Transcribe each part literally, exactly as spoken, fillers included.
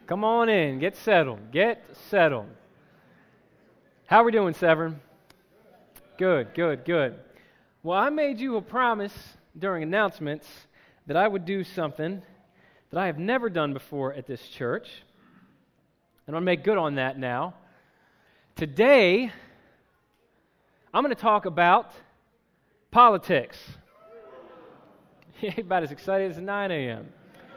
Come on in. Get settled. Get settled. How are we doing, Severn? Good, good, good. Well, I made you a promise during announcements that I would do something that I have never done before at this church. And I'll make good on that now. Today, I'm going to talk about politics. About as excited as nine a.m.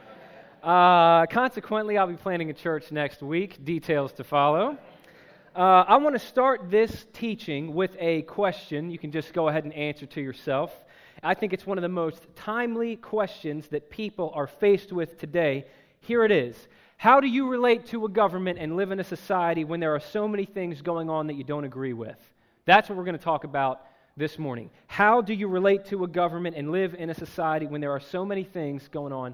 Uh, consequently, I'll be planning a church next week. Details to follow. Uh, I want to start this teaching with a question you can just go ahead and answer to yourself. I think it's one of the most timely questions that people are faced with today. Here it is. How do you relate to a government and live in a society when there are so many things going on that you don't agree with? That's what we're going to talk about this morning. How do you relate to a government and live in a society when there are so many things going on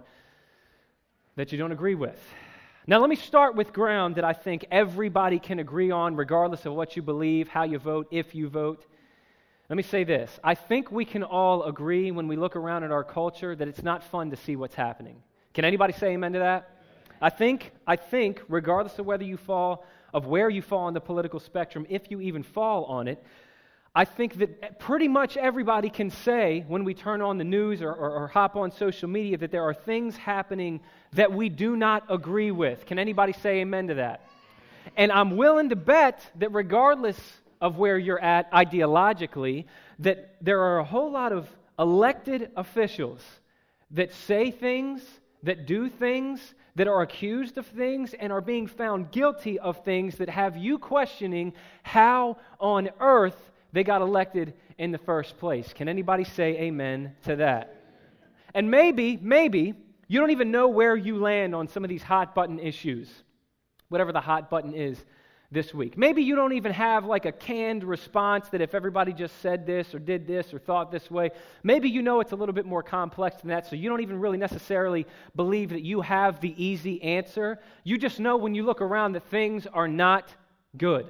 that you don't agree with? Now, let me start with ground that I think everybody can agree on, regardless of what you believe, how you vote, if you vote. Let me say this. I think we can all agree when we look around at our culture that it's not fun to see what's happening. Can anybody say amen to that? I think, I think, regardless of whether you fall, of where you fall on the political spectrum, if you even fall on it, I think that pretty much everybody can say when we turn on the news or, or, or hop on social media that there are things happening that we do not agree with. Can anybody say amen to that? And I'm willing to bet that regardless of where you're at ideologically, that there are a whole lot of elected officials that say things, that do things, that are accused of things, and are being found guilty of things that have you questioning how on earth they got elected in the first place. Can anybody say amen to that? And maybe, maybe, you don't even know where you land on some of these hot button issues, whatever the hot button is this week. Maybe you don't even have like a canned response that if everybody just said this or did this or thought this way, maybe you know it's a little bit more complex than that, so you don't even really necessarily believe that you have the easy answer. You just know when you look around that things are not good.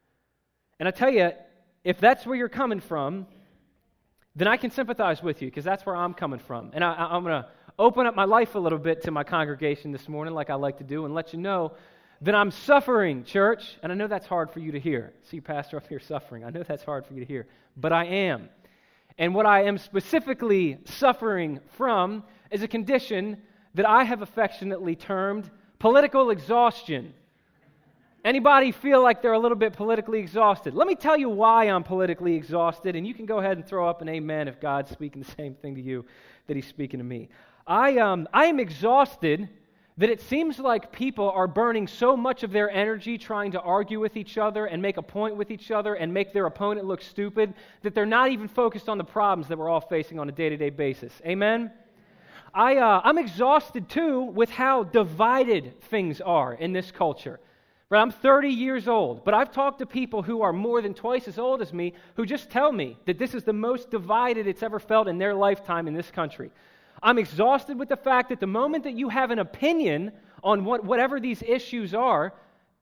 And I tell you, if that's where you're coming from, then I can sympathize with you because that's where I'm coming from. And I, I'm going to open up my life a little bit to my congregation this morning like I like to do and let you know that I'm suffering, church. And I know that's hard for you to hear. See, Pastor up here suffering. I know that's hard for you to hear, but I am. And what I am specifically suffering from is a condition that I have affectionately termed political exhaustion. Anybody feel like they're a little bit politically exhausted? Let me tell you why I'm politically exhausted, and you can go ahead and throw up an amen if God's speaking the same thing to you that He's speaking to me. I um I am exhausted that it seems like people are burning so much of their energy trying to argue with each other and make a point with each other and make their opponent look stupid that they're not even focused on the problems that we're all facing on a day-to-day basis. Amen? I uh, I'm exhausted too with how divided things are in this culture. Right, I'm thirty years old, but I've talked to people who are more than twice as old as me who just tell me that this is the most divided it's ever felt in their lifetime in this country. I'm exhausted with the fact that the moment that you have an opinion on what whatever these issues are,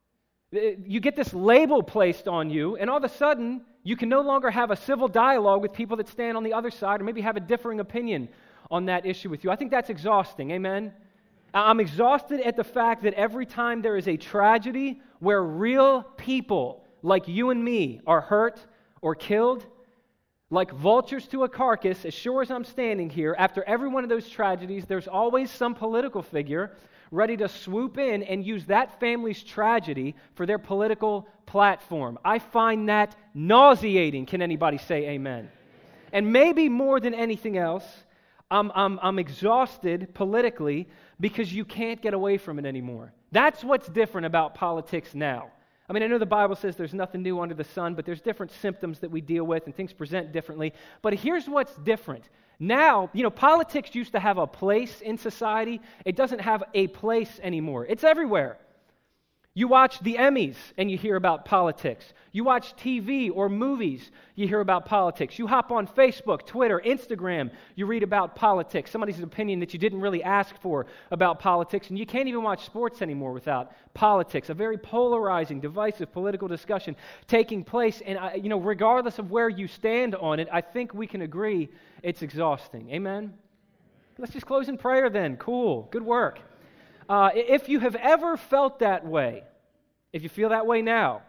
you get this label placed on you, and all of a sudden, you can no longer have a civil dialogue with people that stand on the other side or maybe have a differing opinion on that issue with you. I think that's exhausting, amen? I'm exhausted at the fact that every time there is a tragedy where real people like you and me are hurt or killed, like vultures to a carcass, as sure as I'm standing here, after every one of those tragedies, there's always some political figure ready to swoop in and use that family's tragedy for their political platform. I find that nauseating. Can anybody say amen? And maybe more than anything else, I'm, I'm, I'm exhausted politically because you can't get away from it anymore. That's what's different about politics now. I mean, I know the Bible says there's nothing new under the sun, but there's different symptoms that we deal with and things present differently. But here's what's different. Now, you know, politics used to have a place in society. It doesn't have a place anymore. It's everywhere. You watch the Emmys and you hear about politics. You watch T V or movies, you hear about politics. You hop on Facebook, Twitter, Instagram, you read about politics, somebody's opinion that you didn't really ask for about politics, and you can't even watch sports anymore without politics. A very polarizing, divisive political discussion taking place, and I, you know, regardless of where you stand on it, I think we can agree it's exhausting. Amen? Let's just close in prayer then. Cool. Good work. Uh, if you have ever felt that way, if you feel that way now,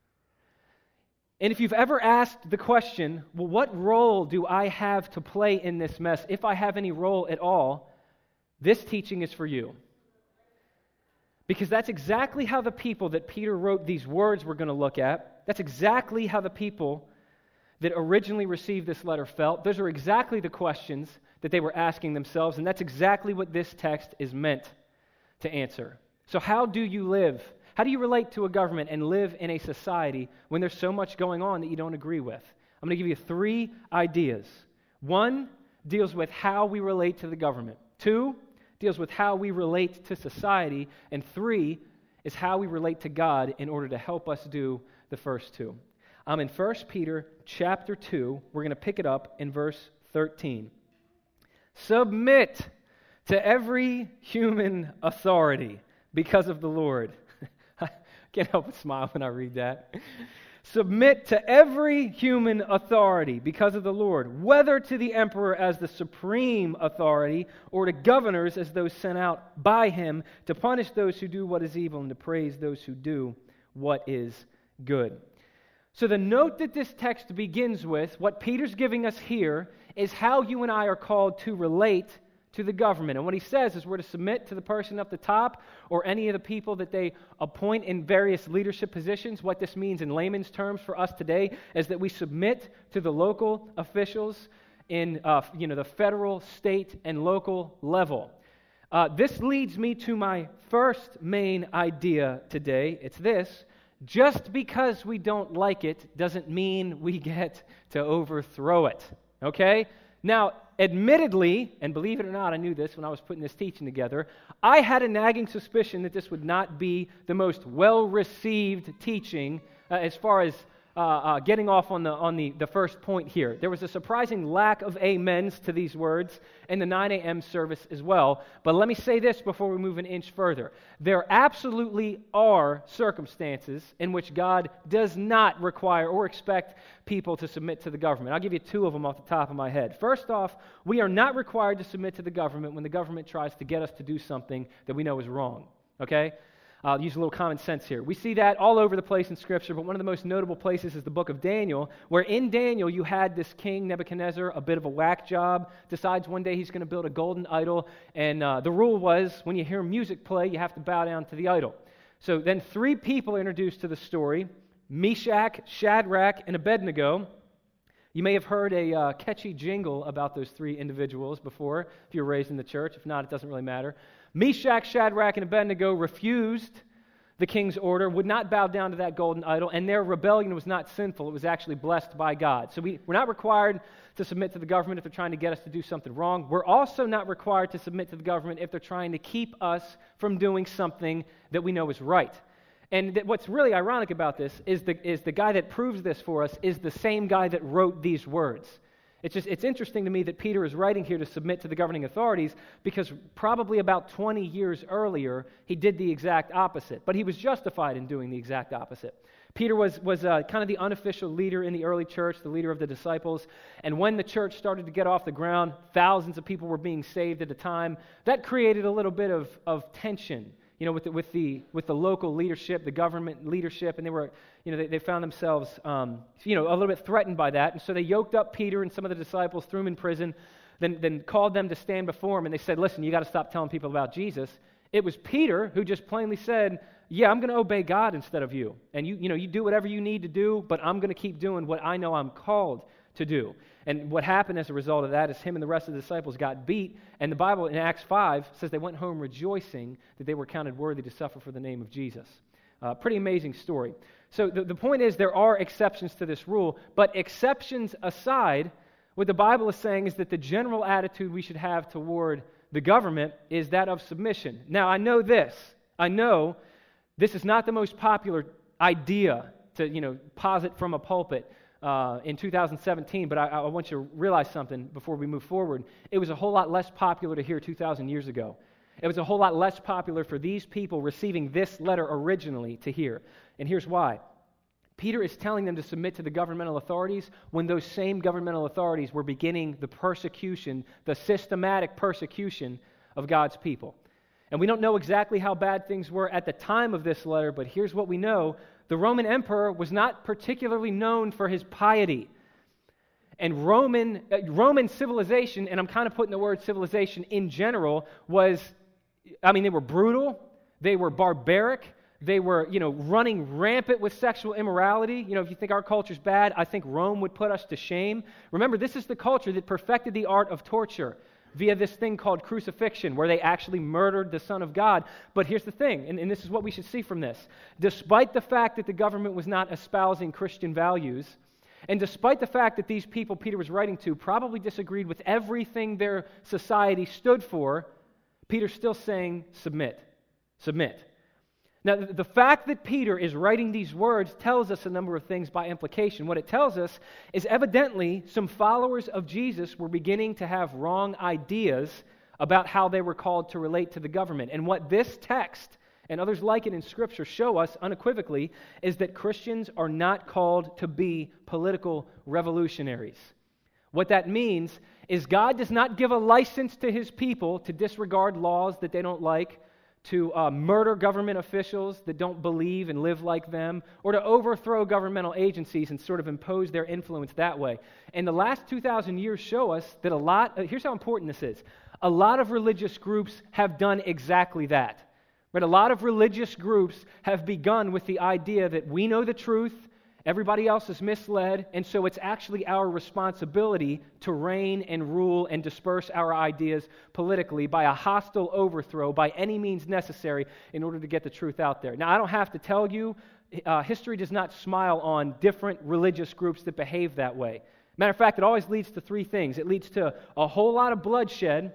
and if you've ever asked the question, well, what role do I have to play in this mess, if I have any role at all, this teaching is for you. Because that's exactly how the people that Peter wrote these words we're going to look at, that's exactly how the people that originally received this letter felt. Those are exactly the questions that they were asking themselves, and that's exactly what this text is meant to answer. So how do you live? How do you relate to a government and live in a society when there's so much going on that you don't agree with? I'm going to give you three ideas. One deals with how we relate to the government. Two deals with how we relate to society. And three is how we relate to God in order to help us do the first two. I'm in First Peter chapter two. We're going to pick it up in verse thirteen. Submit to every human authority because of the Lord. I can't help but smile when I read that. Submit to every human authority because of the Lord, whether to the emperor as the supreme authority or to governors as those sent out by him to punish those who do what is evil and to praise those who do what is good. So the note that this text begins with, what Peter's giving us here, is how you and I are called to relate to the government. And what he says is we're to submit to the person up the top or any of the people that they appoint in various leadership positions. What this means in layman's terms for us today is that we submit to the local officials in uh, you know, the federal, state, and local level. Uh, this leads me to my first main idea today. It's this: just because we don't like it doesn't mean we get to overthrow it. Okay? Now, admittedly, and believe it or not, I knew this when I was putting this teaching together, I had a nagging suspicion that this would not be the most well-received teaching uh, as far as uh, uh, getting off on the on the, the first point here. There was a surprising lack of amens to these words in the nine a.m. service as well. But let me say this before we move an inch further. There absolutely are circumstances in which God does not require or expect people to submit to the government. I'll give you two of them off the top of my head. First off, we are not required to submit to the government when the government tries to get us to do something that we know is wrong. Okay? I'll use a little common sense here. We see that all over the place in Scripture, but one of the most notable places is the book of Daniel, where in Daniel you had this king, Nebuchadnezzar, a bit of a whack job, decides one day he's going to build a golden idol, and uh, the rule was when you hear music play, you have to bow down to the idol. So then three people are introduced to the story: Meshach, Shadrach, and Abednego. You may have heard a uh, catchy jingle about those three individuals before, if you were raised in the church. If not, it doesn't really matter. Meshach, Shadrach, and Abednego refused the king's order, would not bow down to that golden idol, and their rebellion was not sinful. It was actually blessed by God. So we, we're not required to submit to the government if they're trying to get us to do something wrong. We're also not required to submit to the government if they're trying to keep us from doing something that we know is right. And th- what's really ironic about this is the, is the guy that proves this for us is the same guy that wrote these words. It's just, it's interesting to me that Peter is writing here to submit to the governing authorities because probably about twenty years earlier, he did the exact opposite. But he was justified in doing the exact opposite. Peter was, was uh, kind of the unofficial leader in the early church, the leader of the disciples. And when the church started to get off the ground, thousands of people were being saved at a time. That created a little bit of, of tension, you know, with the, with the with the local leadership, the government leadership, and they were, you know, they, they found themselves, um, you know, a little bit threatened by that, and so they yoked up Peter and some of the disciples, threw him in prison, then then called them to stand before him, and they said, "Listen, you got to stop telling people about Jesus." It was Peter who just plainly said, "Yeah, I'm going to obey God instead of you, and you, you know, you do whatever you need to do, but I'm going to keep doing what I know I'm called to do." And what happened as a result of that is him and the rest of the disciples got beat, and the Bible in Acts five says they went home rejoicing that they were counted worthy to suffer for the name of Jesus. Uh, pretty amazing story. So the, the point is there are exceptions to this rule, but exceptions aside, what the Bible is saying is that the general attitude we should have toward the government is that of submission. Now, I know this. I know this is not the most popular idea to, you know, posit from a pulpit Uh, in two thousand seventeen, but I, I want you to realize something before we move forward. It was a whole lot less popular to hear two thousand years ago. It was a whole lot less popular for these people receiving this letter originally to hear. And here's why. Peter is telling them to submit to the governmental authorities when those same governmental authorities were beginning the persecution, the systematic persecution of God's people. And we don't know exactly how bad things were at the time of this letter, but here's what we know. The Roman emperor was not particularly known for his piety. And Roman, uh, Roman civilization, and I'm kind of putting the word civilization in general, was, I mean, they were brutal, they were barbaric, they were, you know, running rampant with sexual immorality. You know, if you think our culture's bad, I think Rome would put us to shame. Remember, this is the culture that perfected the art of torture via this thing called crucifixion, where they actually murdered the Son of God. But here's the thing, and, and this is what we should see from this. Despite the fact that the government was not espousing Christian values, and despite the fact that these people Peter was writing to probably disagreed with everything their society stood for, Peter's still saying, submit, submit. Now, the fact that Peter is writing these words tells us a number of things by implication. What it tells us is evidently some followers of Jesus were beginning to have wrong ideas about how they were called to relate to the government. And what this text and others like it in Scripture show us unequivocally is that Christians are not called to be political revolutionaries. What that means is God does not give a license to His people to disregard laws that they don't like, to uh, murder government officials that don't believe and live like them, or to overthrow governmental agencies and sort of impose their influence that way. And the last two thousand years show us that a lot, uh, here's how important this is, a lot of religious groups have done exactly that. Right? A lot of religious groups have begun with the idea that we know the truth, everybody else is misled, and so it's actually our responsibility to reign and rule and disperse our ideas politically by a hostile overthrow by any means necessary in order to get the truth out there. Now, I don't have to tell you, uh, history does not smile on different religious groups that behave that way. Matter of fact, it always leads to three things. It leads to a whole lot of bloodshed.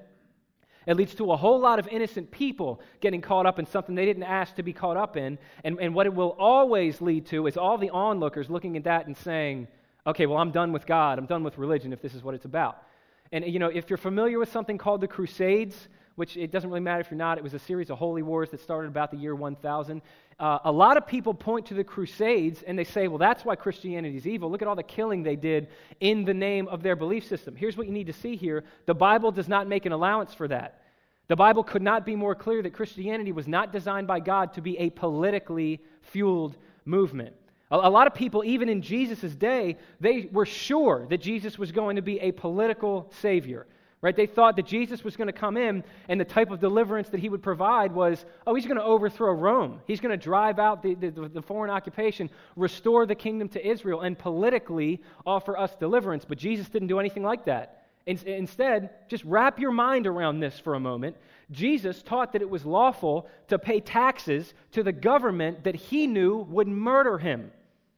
It leads to a whole lot of innocent people getting caught up in something they didn't ask to be caught up in. And, and what it will always lead to is all the onlookers looking at that and saying, okay, well, I'm done with God. I'm done with religion if this is what it's about. And, you know, if you're familiar with something called the Crusades, which it doesn't really matter if you're not, it was a series of holy wars that started about the year one thousand. Uh, a lot of people point to the Crusades and they say, well, that's why Christianity is evil. Look at all the killing they did in the name of their belief system. Here's what you need to see here. The Bible does not make an allowance for that. The Bible could not be more clear that Christianity was not designed by God to be a politically fueled movement. A, a lot of people, even in Jesus' day, they were sure that Jesus was going to be a political savior. Right? They thought that Jesus was going to come in and the type of deliverance that he would provide was, oh, he's going to overthrow Rome. He's going to drive out the, the, the foreign occupation, restore the kingdom to Israel, and politically offer us deliverance. But Jesus didn't do anything like that. In, instead, just wrap your mind around this for a moment. Jesus taught that it was lawful to pay taxes to the government that he knew would murder him.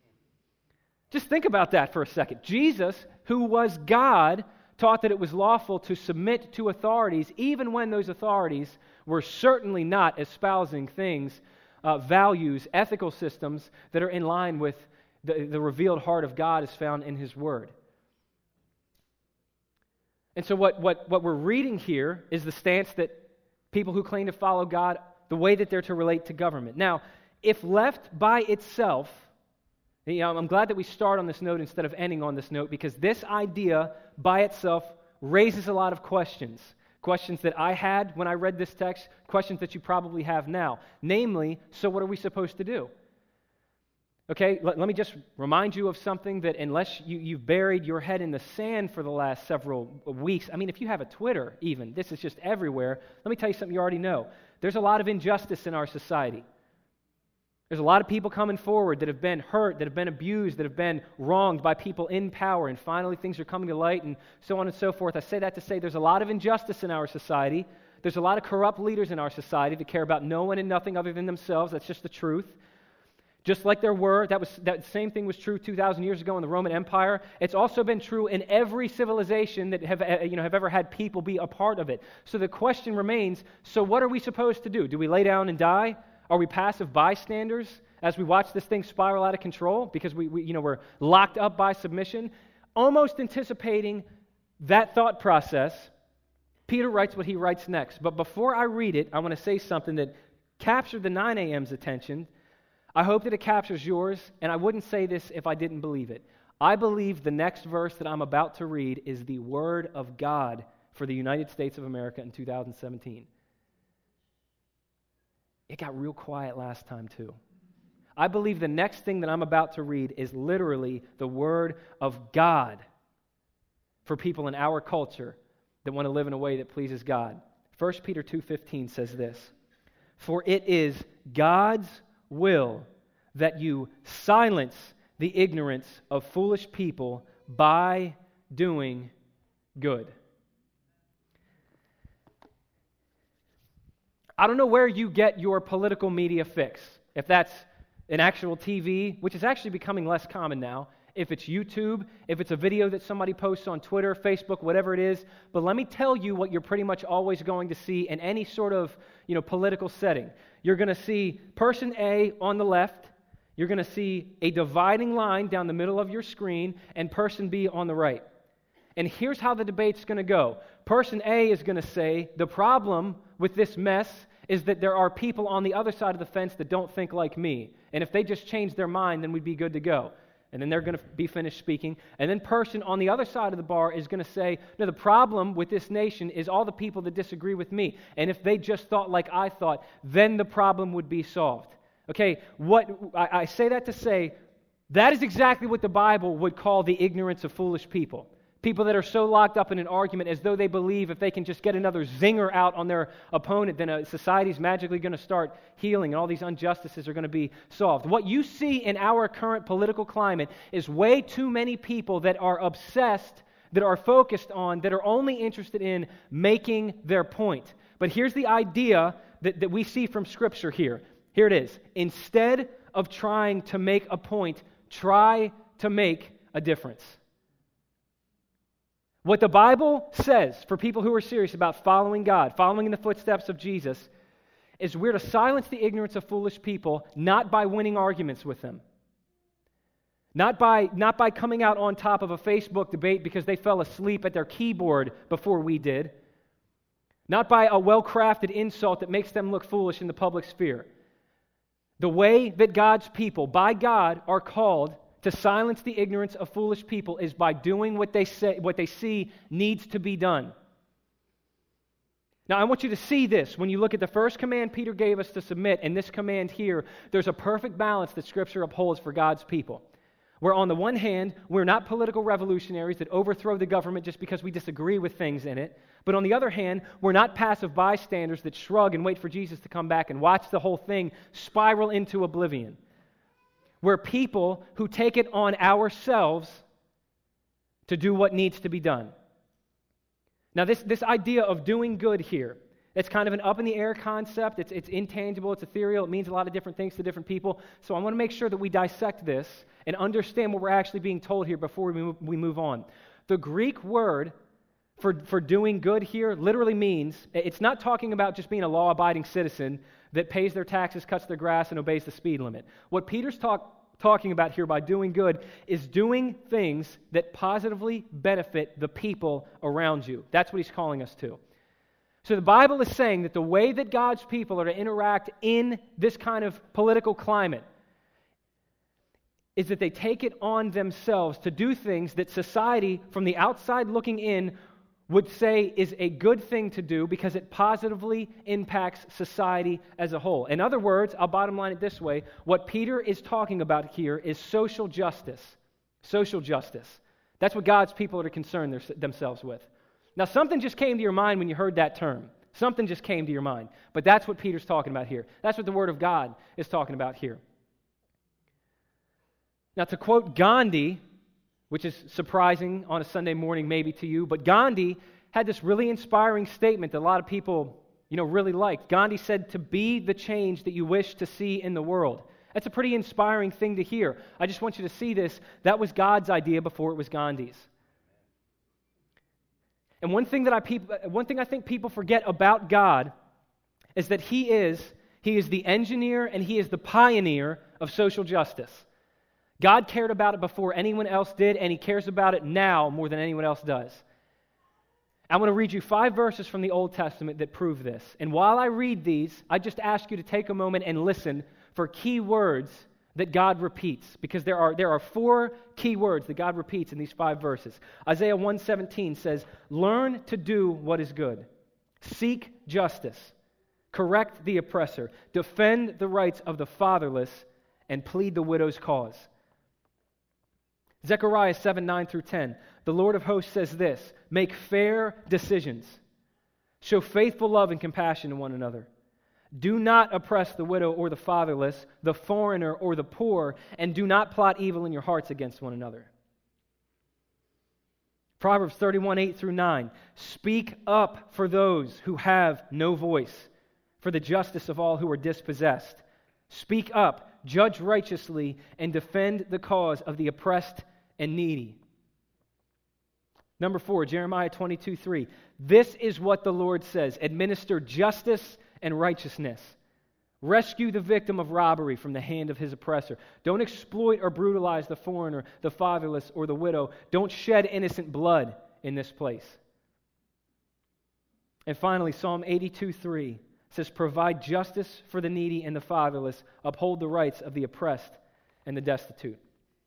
Just think about that for a second. Jesus, who was God, taught that it was lawful to submit to authorities, even when those authorities were certainly not espousing things, uh, values, ethical systems that are in line with the, the revealed heart of God as found in His Word. And so what, what, what we're reading here is the stance that people who claim to follow God, the way that they're to relate to government. Now, if left by itself, you know, I'm glad that we start on this note instead of ending on this note, because this idea by itself raises a lot of questions. Questions that I had when I read this text, questions that you probably have now. Namely, so what are we supposed to do? Okay, let, let me just remind you of something that unless you, you've buried your head in the sand for the last several weeks, I mean, if you have a Twitter even, this is just everywhere, let me tell you something you already know. There's a lot of injustice in our society. There's a lot of people coming forward that have been hurt, that have been abused, that have been wronged by people in power, and finally things are coming to light, and so on and so forth. I say that to say there's a lot of injustice in our society. There's a lot of corrupt leaders in our society that care about no one and nothing other than themselves. That's just the truth. Just like there were, that was that same thing was true two thousand years ago in the Roman Empire. It's also been true in every civilization that have you know have ever had people be a part of it. So the question remains, so what are we supposed to do? Do we lay down and die? Are we passive bystanders as we watch this thing spiral out of control because we, we you know we're locked up by submission? Almost anticipating that thought process, Peter writes what he writes next. But before I read it, I want to say something that captured the nine a.m.'s attention. I hope that it captures yours, and I wouldn't say this if I didn't believe it. I believe the next verse that I'm about to read is the Word of God for the United States of America in two thousand seventeen. it got real quiet last time too. I believe the next thing that I'm about to read is literally the Word of God for people in our culture that want to live in a way that pleases God. First Peter two fifteen says this, "For it is God's will that you silence the ignorance of foolish people by doing good." I don't know where you get your political media fix. If that's an actual T V, which is actually becoming less common now, if it's YouTube, if it's a video that somebody posts on Twitter, Facebook, whatever it is. But let me tell you what you're pretty much always going to see in any sort of, you know, political setting. You're going to see person A on the left, you're going to see a dividing line down the middle of your screen, and person B on the right. And here's how the debate's going to go. Person A is going to say, the problem with this mess is that there are people on the other side of the fence that don't think like me. And if they just change their mind, then we'd be good to go. And then they're going to be finished speaking. And then person on the other side of the bar is going to say, no, the problem with this nation is all the people that disagree with me. And if they just thought like I thought, then the problem would be solved. Okay, what I, I say that to say, that is exactly what the Bible would call the ignorance of foolish people. People that are so locked up in an argument as though they believe if they can just get another zinger out on their opponent, then a society's magically going to start healing and all these injustices are going to be solved. What you see in our current political climate is way too many people that are obsessed, that are focused on, that are only interested in making their point. But here's the idea that, that we see from Scripture here. Here it is. Instead of trying to make a point, try to make a difference. What the Bible says for people who are serious about following God, following in the footsteps of Jesus, is we're to silence the ignorance of foolish people, not by winning arguments with them. Not by, not by coming out on top of a Facebook debate because they fell asleep at their keyboard before we did. Not by a well-crafted insult that makes them look foolish in the public sphere. The way that God's people, by God, are called to silence the ignorance of foolish people is by doing what they say, what they see needs to be done. Now, I want you to see this. When you look at the first command Peter gave us to submit and this command here, there's a perfect balance that Scripture upholds for God's people. Where on the one hand, we're not political revolutionaries that overthrow the government just because we disagree with things in it. But on the other hand, we're not passive bystanders that shrug and wait for Jesus to come back and watch the whole thing spiral into oblivion. We're people who take it on ourselves to do what needs to be done. Now, this, this idea of doing good here, it's kind of an up-in-the-air concept. It's, it's intangible. It's ethereal. It means a lot of different things to different people. So I want to make sure that we dissect this and understand what we're actually being told here before we move, we move on. The Greek word for, for doing good here literally means, it's not talking about just being a law-abiding citizen that pays their taxes, cuts their grass, and obeys the speed limit. What Peter's talk, talking about here by doing good is doing things that positively benefit the people around you. That's what he's calling us to. So the Bible is saying that the way that God's people are to interact in this kind of political climate is that they take it on themselves to do things that society, from the outside looking in, would say is a good thing to do because it positively impacts society as a whole. In other words, I'll bottom line it this way, what Peter is talking about here is social justice. Social justice. That's what God's people are to concern their, themselves with. Now, something just came to your mind when you heard that term. Something just came to your mind. But that's what Peter's talking about here. That's what the Word of God is talking about here. Now, to quote Gandhi, which is surprising on a Sunday morning maybe to you, but Gandhi had this really inspiring statement that a lot of people, you know, really liked. Gandhi said, to be the change that you wish to see in the world. That's a pretty inspiring thing to hear. I just want you to see this. That was God's idea before it was Gandhi's. And one thing that I peop- one thing I think people forget about God is that He is, He is the engineer and He is the pioneer of social justice. God cared about it before anyone else did, and He cares about it now more than anyone else does. I want to read you five verses from the Old Testament that prove this. And while I read these, I just ask you to take a moment and listen for key words that God repeats, because there are, there are four key words that God repeats in these five verses. Isaiah one seventeen says, learn to do what is good. Seek justice. correct the oppressor, defend the rights of the fatherless, and plead the widow's cause. Zechariah seven, nine through ten. The Lord of hosts says this, make fair decisions. Show faithful love and compassion to one another. Do not oppress the widow or the fatherless, the foreigner or the poor, and do not plot evil in your hearts against one another. Proverbs thirty-one, eight through nine. Speak up for those who have no voice, for the justice of all who are dispossessed. Speak up, judge righteously, and defend the cause of the oppressed and needy. Number four, Jeremiah twenty-two, three. This is what the Lord says. Administer justice and righteousness. Rescue the victim of robbery from the hand of his oppressor. Don't exploit or brutalize the foreigner, the fatherless, or the widow. Don't shed innocent blood in this place. And finally, Psalm eighty-two, three says, provide justice for the needy and the fatherless. Uphold the rights of the oppressed and the destitute.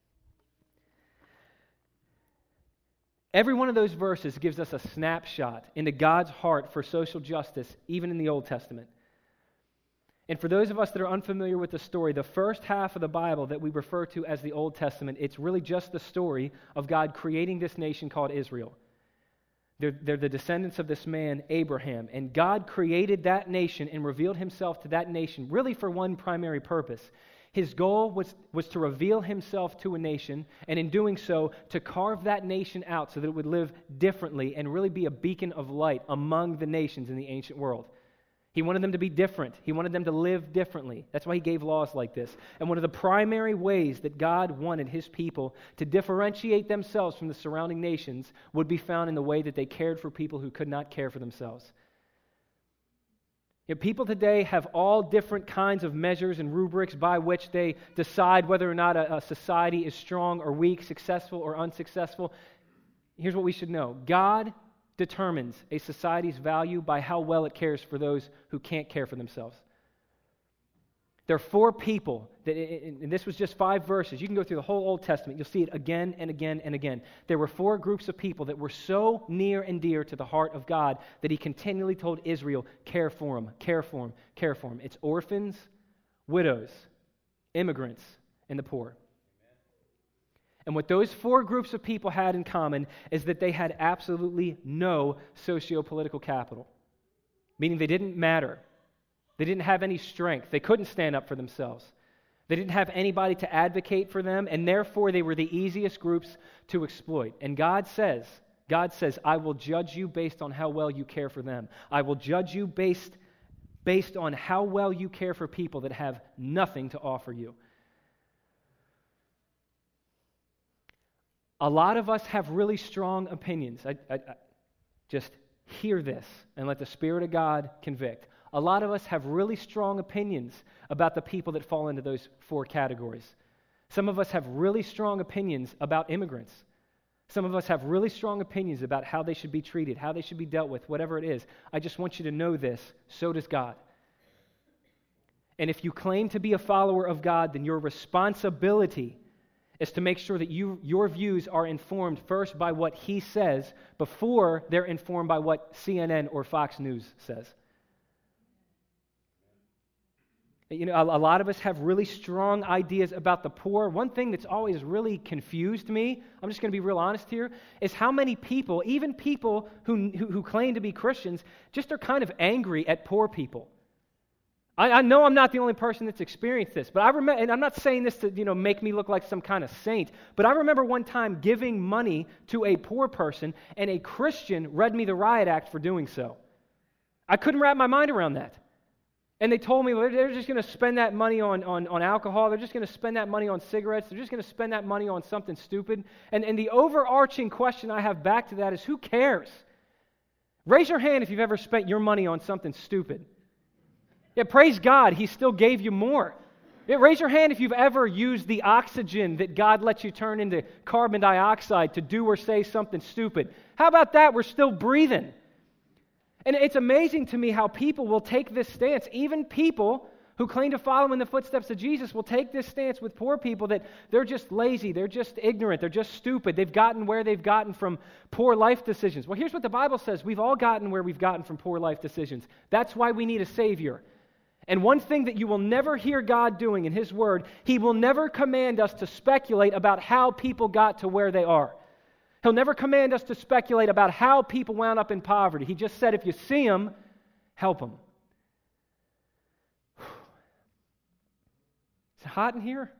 Every one of those verses gives us a snapshot into God's heart for social justice, even in the Old Testament. And for those of us that are unfamiliar with the story, the first half of the Bible that we refer to as the Old Testament, it's really just the story of God creating this nation called Israel. They're, they're the descendants of this man, Abraham. And God created that nation and revealed himself to that nation really for one primary purpose. His goal was, was to reveal himself to a nation, and in doing so, to carve that nation out so that it would live differently and really be a beacon of light among the nations in the ancient world. He wanted them to be different. He wanted them to live differently. That's why he gave laws like this. And one of the primary ways that God wanted his people to differentiate themselves from the surrounding nations would be found in the way that they cared for people who could not care for themselves. You know, people today have all different kinds of measures and rubrics by which they decide whether or not a, a society is strong or weak, successful or unsuccessful. Here's what we should know. God determines a society's value by how well it cares for those who can't care for themselves. There are four people, that, and this was just five verses. You can go through the whole Old Testament. You'll see it again and again and again. There were four groups of people that were so near and dear to the heart of God that he continually told Israel, care for them, care for them, care for them. It's orphans, widows, immigrants, and the poor. And what those four groups of people had in common is that they had absolutely no socio-political capital, meaning they didn't matter. They didn't have any strength. They couldn't stand up for themselves. They didn't have anybody to advocate for them, and therefore they were the easiest groups to exploit. And God says, God says, I will judge you based on how well you care for them. I will judge you based, based on how well you care for people that have nothing to offer you. A lot of us have really strong opinions. I, I, I just hear this and let the Spirit of God convict. A lot of us have really strong opinions about the people that fall into those four categories. Some of us have really strong opinions about immigrants. Some of us have really strong opinions about how they should be treated, how they should be dealt with, whatever it is. I just want you to know this. So does God. And if you claim to be a follower of God, then your responsibility is to make sure that you, your views are informed first by what He says before they're informed by what C N N or Fox News says. You know, a, a lot of us have really strong ideas about the poor. One thing that's always really confused me, I'm just going to be real honest here, is how many people, even people who, who, who claim to be Christians, just are kind of angry at poor people. I, I know I'm not the only person that's experienced this, but I remember, and I'm not saying this to, you know, make me look like some kind of saint, but I remember one time giving money to a poor person, and a Christian read me the riot act for doing so. I couldn't wrap my mind around that. And they told me well, they're just going to spend that money on, on, on alcohol. They're just going to spend that money on cigarettes. They're just going to spend that money on something stupid. And, and the overarching question I have back to that is, who cares? Raise your hand if you've ever spent your money on something stupid. Yeah, praise God, He still gave you more. Yeah, raise your hand if you've ever used the oxygen that God lets you turn into carbon dioxide to do or say something stupid. How about that? We're still breathing. And it's amazing to me how people will take this stance, even people who claim to follow in the footsteps of Jesus will take this stance with poor people that they're just lazy, they're just ignorant, they're just stupid, they've gotten where they've gotten from poor life decisions. Well, here's what the Bible says. We've all gotten where we've gotten from poor life decisions. That's why we need a Savior. And one thing that you will never hear God doing in His Word, He will never command us to speculate about how people got to where they are. He'll never command us to speculate about how people wound up in poverty. He just said, if you see them, help them. Is it hot in here?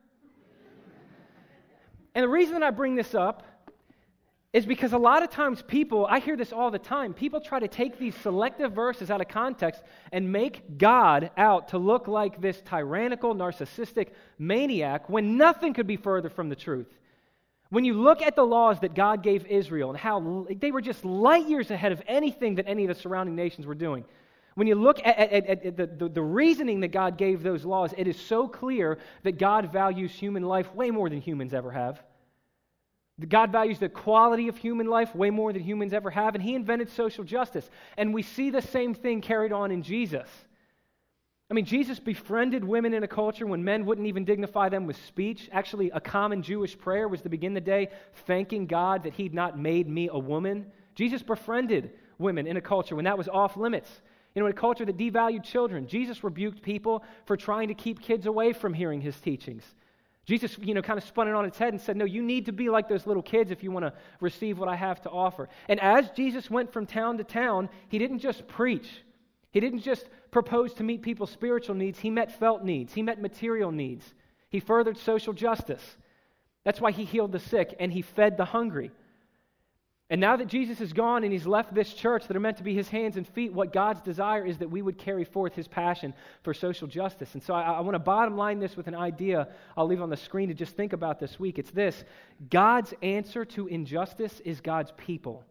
And the reason that I bring this up is because a lot of times people, I hear this all the time, people try to take these selective verses out of context and make God out to look like this tyrannical, narcissistic maniac when nothing could be further from the truth. When you look at the laws that God gave Israel and how they were just light years ahead of anything that any of the surrounding nations were doing, when you look at, at, at, at the, the, the reasoning that God gave those laws, it is so clear that God values human life way more than humans ever have. God values the quality of human life way more than humans ever have, and He invented social justice. And we see the same thing carried on in Jesus. I mean, Jesus befriended women in a culture when men wouldn't even dignify them with speech. Actually, a common Jewish prayer was to begin the day thanking God that He'd not made me a woman. Jesus befriended women in a culture when that was off limits. You know, in a culture that devalued children, Jesus rebuked people for trying to keep kids away from hearing His teachings. Jesus, you know, kind of spun it on its head and said, no, you need to be like those little kids if you want to receive what I have to offer. And as Jesus went from town to town, He didn't just preach. He didn't just propose to meet people's spiritual needs. He met felt needs. He met material needs. He furthered social justice. That's why He healed the sick and He fed the hungry. And now that Jesus is gone and He's left this church that are meant to be His hands and feet, what God's desire is that we would carry forth His passion for social justice. And so I, I want to bottom line this with an idea I'll leave on the screen to just think about this week. It's this: God's answer to injustice is God's people.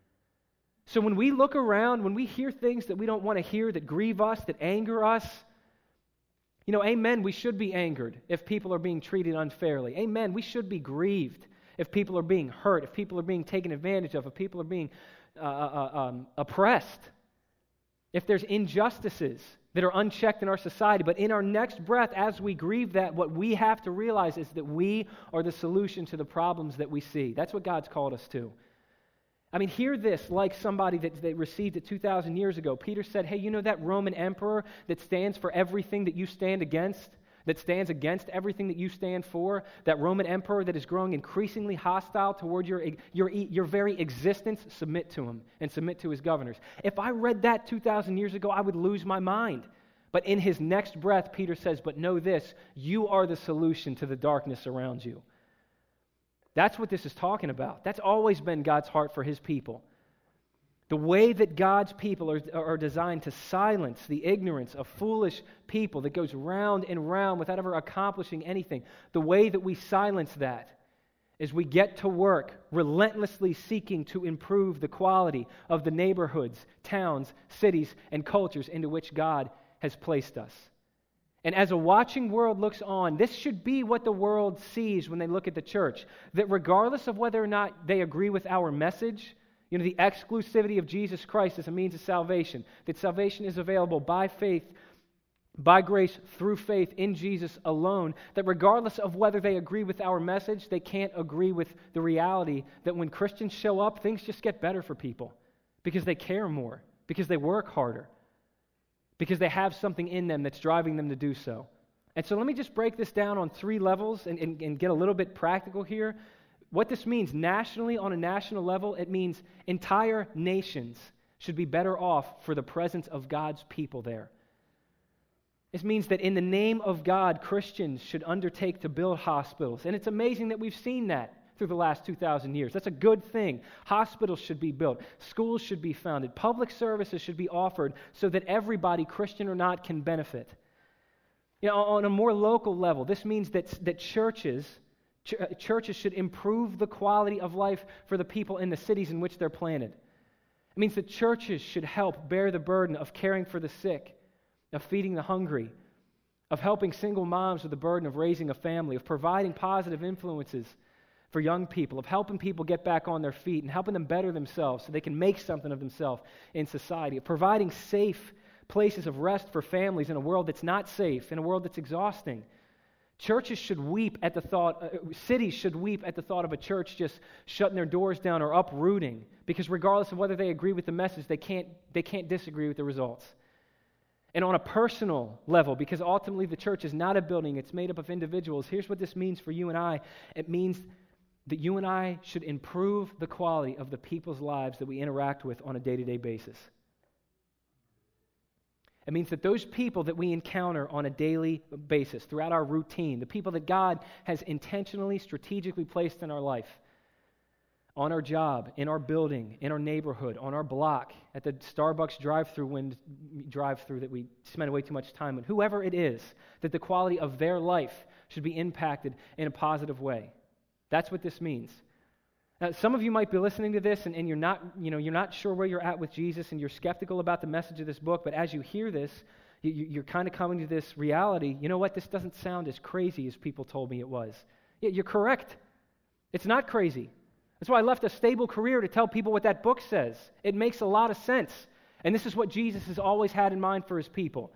So when we look around, when we hear things that we don't want to hear, that grieve us, that anger us, you know, amen, we should be angered if people are being treated unfairly. Amen, we should be grieved if people are being hurt, if people are being taken advantage of, if people are being uh, uh, um, oppressed, if there's injustices that are unchecked in our society. But in our next breath, as we grieve that, what we have to realize is that we are the solution to the problems that we see. That's what God's called us to. I mean, hear this like somebody that, that received it two thousand years ago. Peter said, hey, you know that Roman emperor that stands for everything that you stand against? That stands against everything that you stand for, that Roman emperor that is growing increasingly hostile toward your, your, your very existence, submit to him and submit to his governors. If I read that two thousand years ago, I would lose my mind. But in his next breath, Peter says, but know this, you are the solution to the darkness around you. That's what this is talking about. That's always been God's heart for His people. The way that God's people are, are designed to silence the ignorance of foolish people that goes round and round without ever accomplishing anything. The way that we silence that is we get to work relentlessly seeking to improve the quality of the neighborhoods, towns, cities, and cultures into which God has placed us. And as a watching world looks on, this should be what the world sees when they look at the church. That regardless of whether or not they agree with our message, you know, the exclusivity of Jesus Christ as a means of salvation, that salvation is available by faith, by grace, through faith in Jesus alone, that regardless of whether they agree with our message, they can't agree with the reality that when Christians show up, things just get better for people because they care more, because they work harder, because they have something in them that's driving them to do so. And so let me just break this down on three levels and, and, and get a little bit practical here. What this means nationally, on a national level, it means entire nations should be better off for the presence of God's people there. This means that in the name of God, Christians should undertake to build hospitals. And it's amazing that we've seen that through the last two thousand years. That's a good thing. Hospitals should be built. Schools should be founded. Public services should be offered so that everybody, Christian or not, can benefit. You know, on a more local level, this means that, that churches, ch- churches should improve the quality of life for the people in the cities in which they're planted. It means that churches should help bear the burden of caring for the sick, of feeding the hungry, of helping single moms with the burden of raising a family, of providing positive influences for young people, of helping people get back on their feet and helping them better themselves so they can make something of themselves in society, of providing safe places of rest for families in a world that's not safe, in a world that's exhausting. Churches should weep at the thought, uh, cities should weep at the thought of a church just shutting their doors down or uprooting, because regardless of whether they agree with the message, they can't, they can't disagree with the results. And on a personal level, because ultimately the church is not a building, it's made up of individuals, here's what this means for you and I. It means that you and I should improve the quality of the people's lives that we interact with on a day-to-day basis. It means that those people that we encounter on a daily basis, throughout our routine, the people that God has intentionally, strategically placed in our life, on our job, in our building, in our neighborhood, on our block, at the Starbucks drive-through wind, drive-through that we spend way too much time in, whoever it is, that the quality of their life should be impacted in a positive way. That's what this means. Now, some of you might be listening to this and, and you're not, you know, you're not sure where you're at with Jesus and you're skeptical about the message of this book, but as you hear this, you, you're kind of coming to this reality. You know what? This doesn't sound as crazy as people told me it was. Yeah, you're correct. It's not crazy. That's why I left a stable career to tell people what that book says. It makes a lot of sense. And this is what Jesus has always had in mind for his people.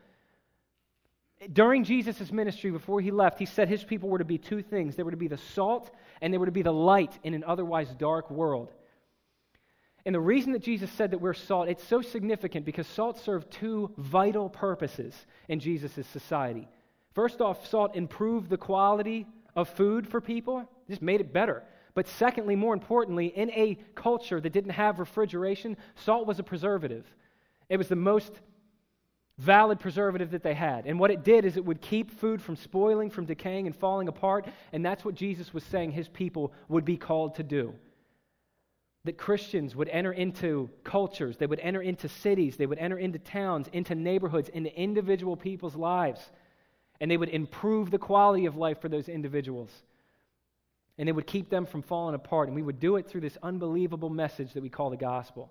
During Jesus' ministry, before he left, he said his people were to be two things. They were to be the salt and they were to be the light in an otherwise dark world. And the reason that Jesus said that we're salt, it's so significant because salt served two vital purposes in Jesus' society. First off, salt improved the quality of food for people, just made it better. But secondly, more importantly, in a culture that didn't have refrigeration, salt was a preservative. It was the most valid preservative that they had. And what it did is it would keep food from spoiling, from decaying and falling apart, and that's what Jesus was saying his people would be called to do. That Christians would enter into cultures, they would enter into cities, they would enter into towns, into neighborhoods, into individual people's lives, and they would improve the quality of life for those individuals. And they would keep them from falling apart, and we would do it through this unbelievable message that we call the gospel.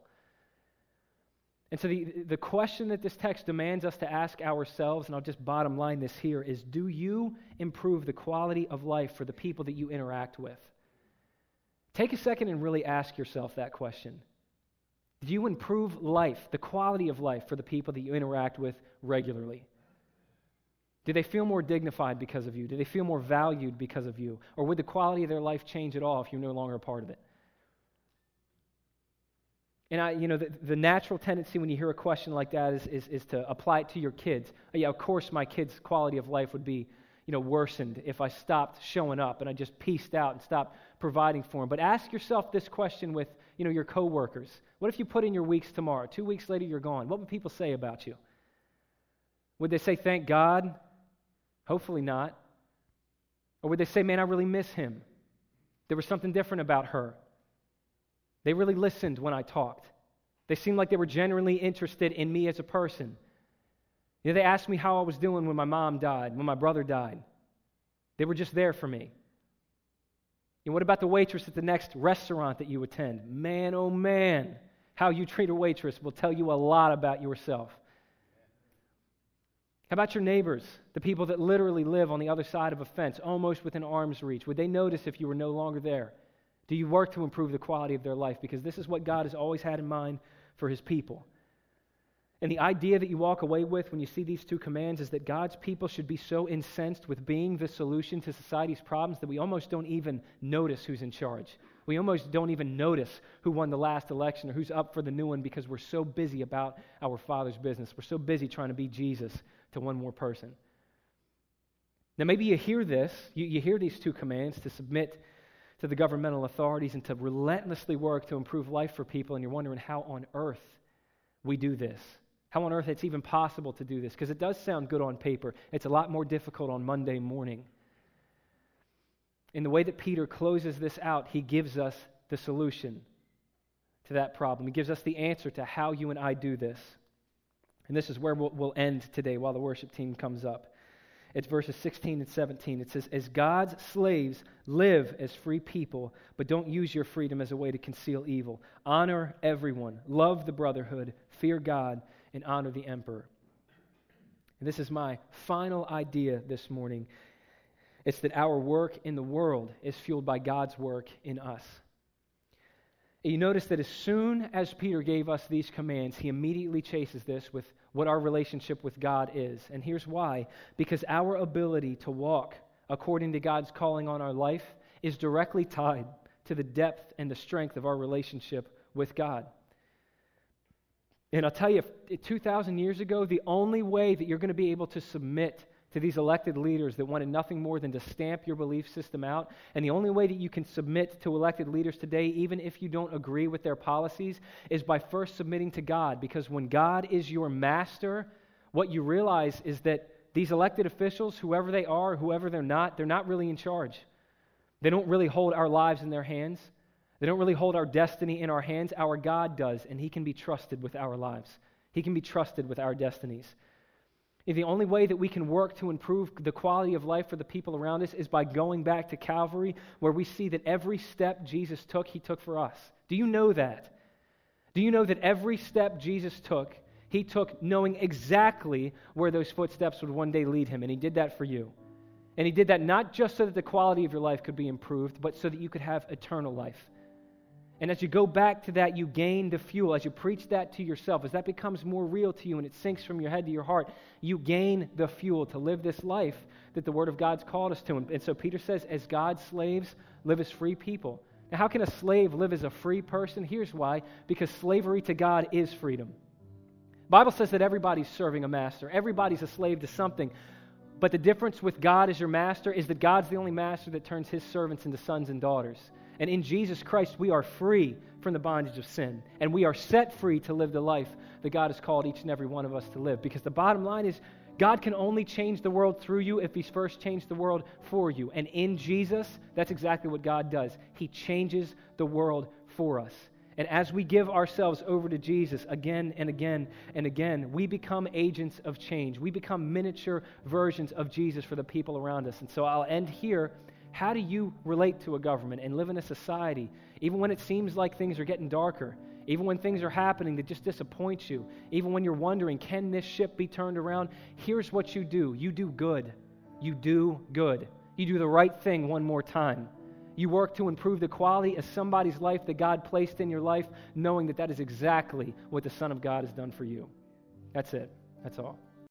And so the, the question that this text demands us to ask ourselves, and I'll just bottom line this here, is do you improve the quality of life for the people that you interact with? Take a second and really ask yourself that question. Do you improve life, the quality of life for the people that you interact with regularly? Do they feel more dignified because of you? Do they feel more valued because of you? Or would the quality of their life change at all if you're no longer a part of it? And I, you know, the, the natural tendency when you hear a question like that is, is, is to apply it to your kids. Oh, yeah, of course my kids' quality of life would be, you know, worsened if I stopped showing up and I just pieced out and stopped providing for them. But ask yourself this question with, you know, your coworkers. What if you put in your weeks tomorrow? Two weeks later, you're gone. What would people say about you? Would they say, thank God? Hopefully not. Or would they say, man, I really miss him. There was something different about her. They really listened when I talked. They seemed like they were genuinely interested in me as a person. You know, they asked me how I was doing when my mom died, when my brother died. They were just there for me. And what about the waitress at the next restaurant that you attend? Man, oh man, how you treat a waitress will tell you a lot about yourself. How about your neighbors, the people that literally live on the other side of a fence, almost within arm's reach? Would they notice if you were no longer there? Do you work to improve the quality of their life? Because this is what God has always had in mind for his people. And the idea that you walk away with when you see these two commands is that God's people should be so incensed with being the solution to society's problems that we almost don't even notice who's in charge. We almost don't even notice who won the last election or who's up for the new one because we're so busy about our Father's business. We're so busy trying to be Jesus to one more person. Now maybe you hear this, you, you hear these two commands to submit to the governmental authorities and to relentlessly work to improve life for people, and you're wondering how on earth we do this. How on earth it's even possible to do this, because it does sound good on paper. It's a lot more difficult on Monday morning. In the way that Peter closes this out, he gives us the solution to that problem. He gives us the answer to how you and I do this. And this is where we'll, we'll end today while the worship team comes up. It's verses sixteen and seventeen. It says, as God's slaves, live as free people, but don't use your freedom as a way to conceal evil. Honor everyone. Love the brotherhood. Fear God. And honor the emperor. And this is my final idea this morning. It's that our work in the world is fueled by God's work in us. You notice that as soon as Peter gave us these commands, he immediately chases this with what our relationship with God is. And here's why. Because our ability to walk according to God's calling on our life is directly tied to the depth and the strength of our relationship with God. And I'll tell you, two thousand years ago, the only way that you're going to be able to submit to these elected leaders that wanted nothing more than to stamp your belief system out, and the only way that you can submit to elected leaders today, even if you don't agree with their policies, is by first submitting to God. Because when God is your master, what you realize is that these elected officials, whoever they are, whoever they're not, they're not really in charge. They don't really hold our lives in their hands. They don't really hold our destiny in our hands. Our God does, and He can be trusted with our lives. He can be trusted with our destinies. And the only way that we can work to improve the quality of life for the people around us is by going back to Calvary, where we see that every step Jesus took, He took for us. Do you know that? Do you know that every step Jesus took, He took knowing exactly where those footsteps would one day lead Him, and He did that for you. And He did that not just so that the quality of your life could be improved, but so that you could have eternal life. And as you go back to that, you gain the fuel. As you preach that to yourself, as that becomes more real to you and it sinks from your head to your heart, you gain the fuel to live this life that the Word of God's called us to. And so Peter says, as God's slaves, live as free people. Now, how can a slave live as a free person? Here's why. Because slavery to God is freedom. The Bible says that everybody's serving a master. Everybody's a slave to something. But the difference with God as your master is that God's the only master that turns His servants into sons and daughters. And in Jesus Christ, we are free from the bondage of sin. And we are set free to live the life that God has called each and every one of us to live. Because the bottom line is, God can only change the world through you if He's first changed the world for you. And in Jesus, that's exactly what God does. He changes the world for us. And as we give ourselves over to Jesus again and again and again, we become agents of change. We become miniature versions of Jesus for the people around us. And so I'll end here. How do you relate to a government and live in a society, even when it seems like things are getting darker, even when things are happening that just disappoint you, even when you're wondering, can this ship be turned around? Here's what you do. You do good. You do good. You do the right thing one more time. You work to improve the quality of somebody's life that God placed in your life, knowing that that is exactly what the Son of God has done for you. That's it. That's all.